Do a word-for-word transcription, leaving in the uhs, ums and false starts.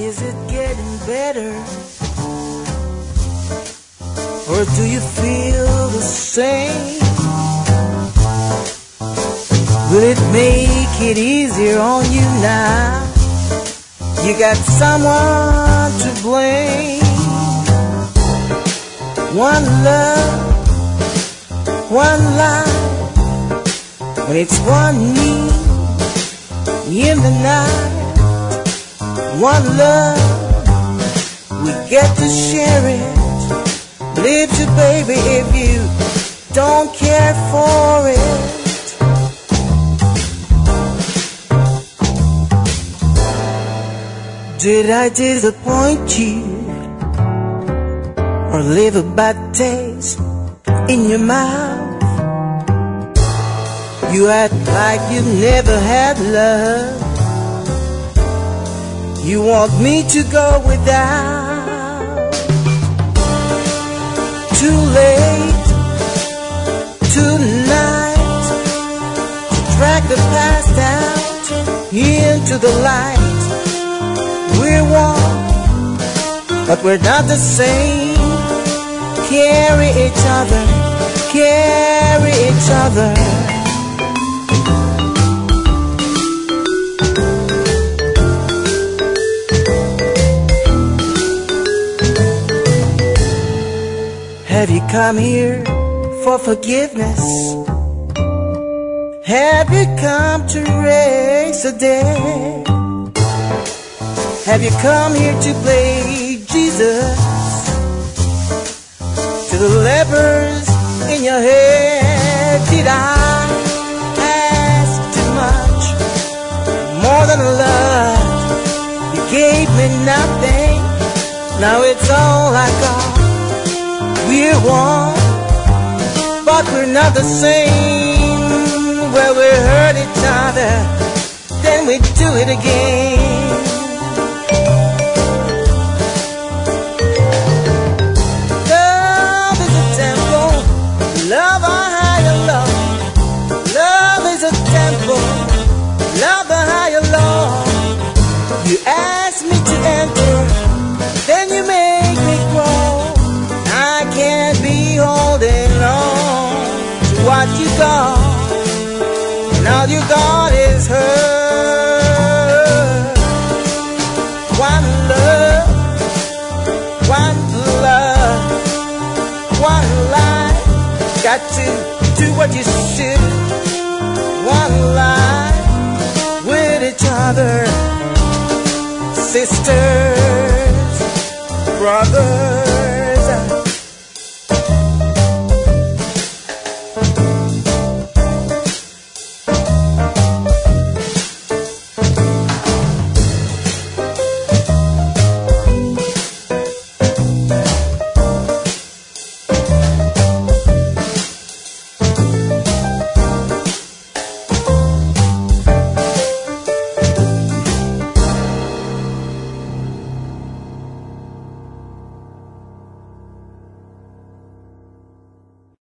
Is it getting better? Or do you feel the same? Will it make it easier on you now? You got someone to blame. One love, one life. When it's one me in the night. One love, we get to share it. Leave you, baby, if you don't care for it. Did I disappoint you or leave a bad taste in your mouth? You act like you've never had love. You want me to go without. Too late tonight to drag the past out into the light. We're one, but we're not the same. Carry each other, carry each other. Have you come here for forgiveness? Have you come to raise the dead? Have you come here to play Jesus to the lepers in your head? Did I ask too much? More than love, you gave me nothing. Now it's all I got. We're one, but we're not the same. Well, we hurt each other, then we do it again. Love is a temple, love a higher love. Love is a temple, love a higher love. You ask me to enter, then you make me grow. I can't be holding on to what you got, and all you got is her. One love, one love, one life. Got to do what you should. One life with each other, sisters, brothers.